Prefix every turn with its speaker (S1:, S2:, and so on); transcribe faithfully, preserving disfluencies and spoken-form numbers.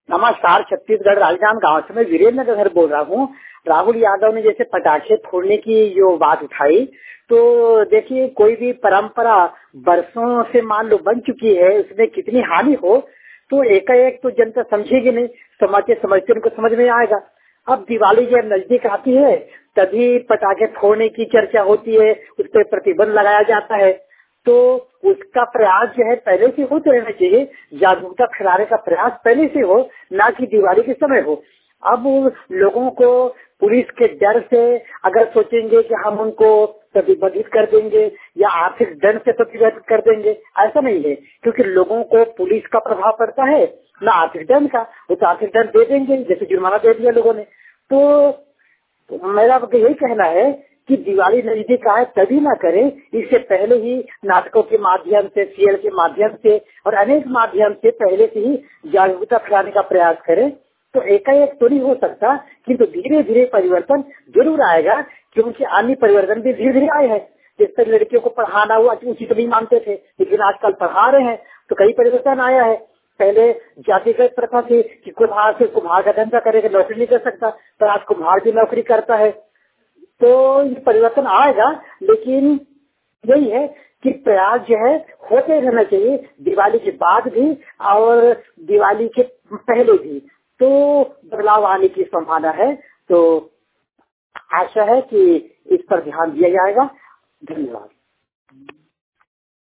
S1: नमस्कार, छत्तीसगढ़ राजनांद गांव से मैं वीरेंद्र नगर बोल रहा हूँ। राहुल यादव ने जैसे पटाखे फोड़ने की जो बात उठाई, तो देखिए कोई भी परंपरा बरसों से मान लो बन चुकी है, उसमें कितनी हानि हो तो एकाएक तो जनता समझेगी नहीं, समझते समझते उनको समझ में आएगा। अब दिवाली जब नजदीक आती है तभी पटाखे फोड़ने की चर्चा होती है, उस पर प्रतिबंध लगाया जाता है। तो उसका प्रयास जो है पहले से होते रहना चाहिए, जागरूकता फैलाने का प्रयास पहले से हो, ना कि दिवाली के समय हो। अब लोगों को पुलिस के डर से अगर सोचेंगे कि हम उनको प्रतिबंधित कर देंगे या आर्थिक दंड से प्रतिबंधित कर देंगे, ऐसा नहीं है, क्योंकि लोगों को पुलिस का प्रभाव पड़ता है ना आर्थिक दंड का। वो तो आर्थिक दंड दे देंगे, जैसे जुर्माना दे दिया लोगों ने। तो, तो मेरा यही कहना है कि दिवाली नजदीक आए तभी ना करें, इससे पहले ही नाटकों के माध्यम से, सीरियल के माध्यम से और अनेक माध्यम से पहले से ही जागरूकता फैलाने का प्रयास करें। तो एकाएक तो नहीं हो सकता, किंतु धीरे धीरे परिवर्तन जरूर आएगा, क्योंकि अन्य परिवर्तन भी धीरे धीरे आए हैं। जिस तरह लड़कियों को पढ़ाना हुआ उचित नहीं मानते थे, लेकिन आजकल पढ़ा रहे हैं तो कई परिवर्तन आया है। पहले जातिगत प्रथा थी कि कुम्हार से कुम्हार का धंधा करेगा, नौकरी नहीं कर सकता, पर आज कुम्हार भी नौकरी करता है। तो ये परिवर्तन आएगा, लेकिन यही है कि प्रयास जो है होते रहना चाहिए, दिवाली के बाद भी और दिवाली के पहले भी, तो बदलाव आने की संभावना है। तो आशा है कि इस पर ध्यान दिया जाएगा। धन्यवाद।